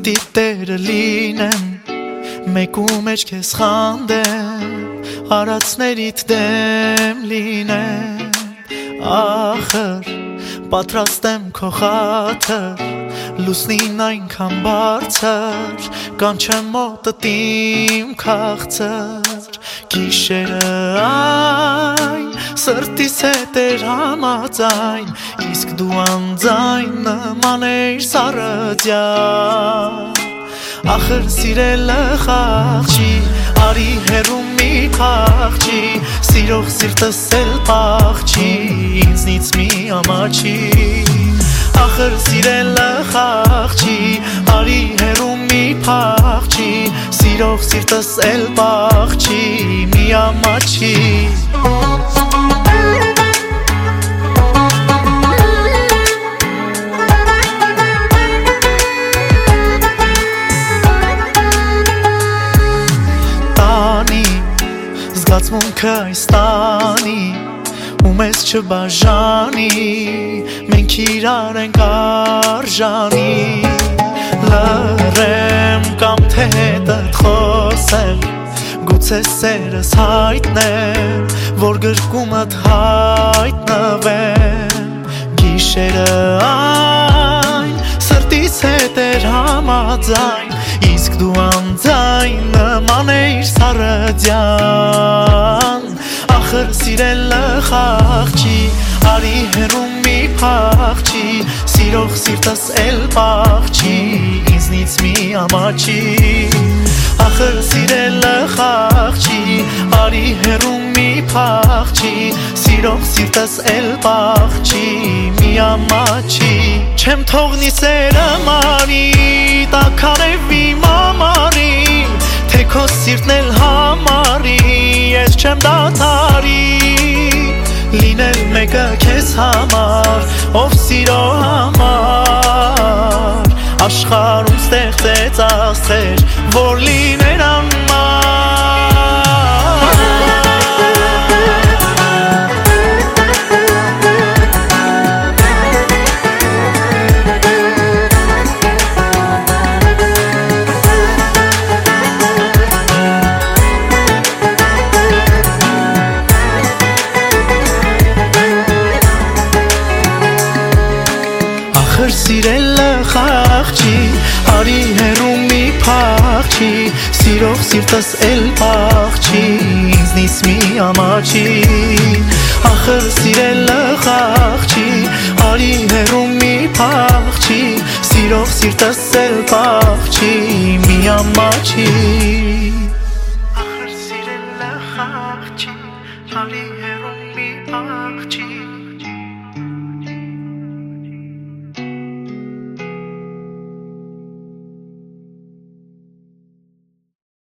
Պիտի տերը լինեմ մեկ ու մեջ քեզ խանդեմ հարացներիդ դեմ լինեմ ախր պատրաստ եմ քո խաթր լուսնին այնքան բարձր կանչեմ մոտդ իմ քաղցր գիշերը այն սրտիս հետ էր համաձայն իսկ դու անձայն նման էիր սառըձյան ախր սիրելը խաղ չի արի հեռու մի փախչի սիրող սիրտս էլ պաղ չի ինձնից մի ամաչի ախր սիրելը խաղ չի արի հեռու մի փախչի սիրող սիրտս էլ պաղ չի մի ամաչի Զգացմունքը այս տանի ու մեզ չբաժանի մենք իրար ենք արժանի լռեմ կամ թե հետդ խոսեմ գուցե սերս հայտնեմ որ գրկումդ հայտնվեմ գիշերը այն սրտիս հետ էր համաձայն իսկ դու անձայն նման էիր սառըձյան ախր սիրելը խաղ չի արի հեռու մի փախչի սիրող սիրտս էլ պաղ չի ինձնից մի ամաչի ախր սիրելը խաղ չի արի հեռու մի փախչի սիրող սիրտս էլ պաղ չի մի ամաչի չեմ թողնի սերը մարի տաքանևի մամարի թե քո սիրտն էլ համարի ես չեմ դադարի լինել մեկը քեզ համար ով սիրո համար աշխարհում ստեղծեց աստղեր որ լինեն ախր սիրելը խաղ չի արի հեռու մի փախչի սիրող սիրտս էլ պաղ չի ինձնից մի ամաչի ախր սիրելը խաղ չի արի հեռու մի փախչի սիրող սիրտս էլ պաղ չի մի ամաչի